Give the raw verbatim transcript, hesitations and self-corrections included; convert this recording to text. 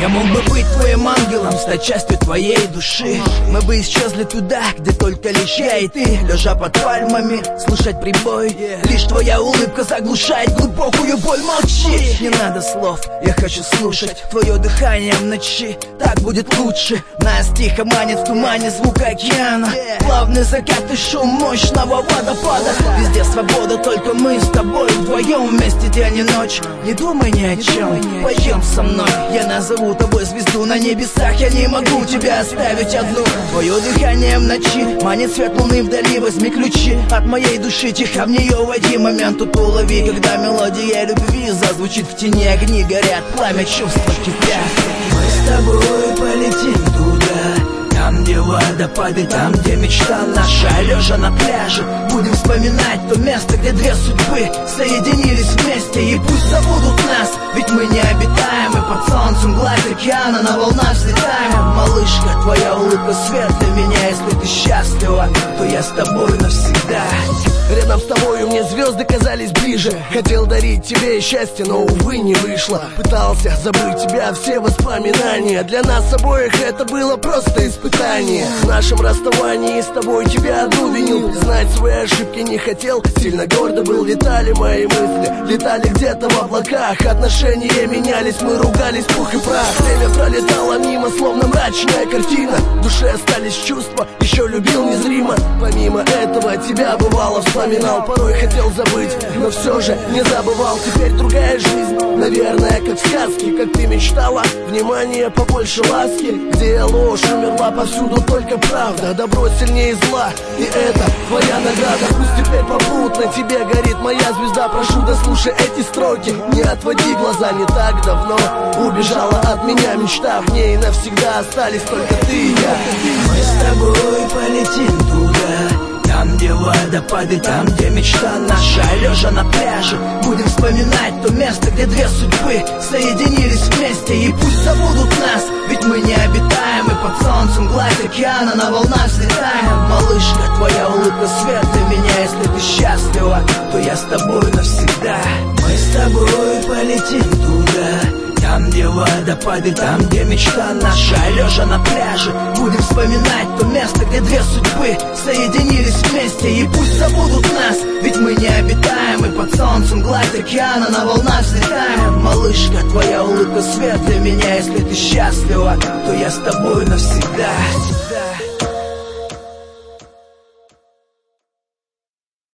Я мог бы быть твоим ангелом, стать частью твоей души. Мы бы исчезли туда, где только лишь я и ты, лежа под пальмами, слушать прибой. Лишь твоя улыбка заглушает глубокую боль. Молчи, не надо слов, я хочу слушать твое дыхание в ночи. Так будет лучше. Нас тихо манит в тумане звук океана. Плавный закат и шум мощного водопада. Везде свобода, только мы с тобой вдвоем, вместе день и ночь. Не думай ни о чем, пойдем со мной. Я назову тобой звезду на небесах. Я не могу тебя оставить одну. Твое дыхание в ночи манит свет луны вдали. Возьми ключи от моей души, тихо в нее войди. Момент тут улови, когда мелодия любви зазвучит в тени. Огни горят, пламя чувства кипят. Мы с тобой полетим туда, там, где водопады, там, где мечта наша. Лежа на пляже, будем вспоминать то место, где две судьбы соединились вместе. И пусть забудут нас, ведь мы необитаемы. Под солнцем гладь океана, на волнах взлетаем. Малышка, твоя улыбка свет для меня. Если ты счастлива, то я с тобой навсегда. Рядом с тобою мне звезды казались ближе. Хотел дарить тебе счастье, но, увы, не вышло. Пытался забыть тебя, все воспоминания. Для нас обоих это было просто испытание. В нашем расставании с тобой тебя одну винил. Знать свои ошибки не хотел, сильно гордо был. Летали мои мысли, летали где-то в облаках. Отношения менялись, мы ругались, пух и прах. Время пролетало мимо, словно мрачная картина. В душе остались чувства, еще любил незримо. Помимо этого тебя бывало вспоминал, порой хотел забыть, но все же не забывал. Теперь другая жизнь, наверное, как в сказке. Как ты мечтала, внимание, побольше ласки. Где ложь умерла, повсюду только правда. Добро сильнее зла, и это твоя награда. Пусть теперь попутно тебе горит моя звезда. Прошу, дослушай эти строки, не отводи глаза. Не так давно убежала от меня мечта. В ней навсегда остались только ты и я. Мы с тобой полетим туда, там, где водопады, там, где мечта наша. Лежа на пляже, будем вспоминать то место, где две судьбы соединились вместе. И пусть забудут нас, ведь мы необитаемы. Под солнцем гладь океана, на волнах взлетаем. Малышка, твоя улыбка свет для меня. Если ты счастлива, то я с тобой навсегда. Мы с тобой полетим туда, там, где водопады, там, где мечта наша. Лежа на пляже, будем вспоминать то место, где две судьбы соединились вместе. И пусть забудут нас, ведь мы необитаемы. Под солнцем гладь океана, на волнах взлетаем. Малышка, твоя улыбка свет для меня. Если ты счастлива, то я с тобой навсегда.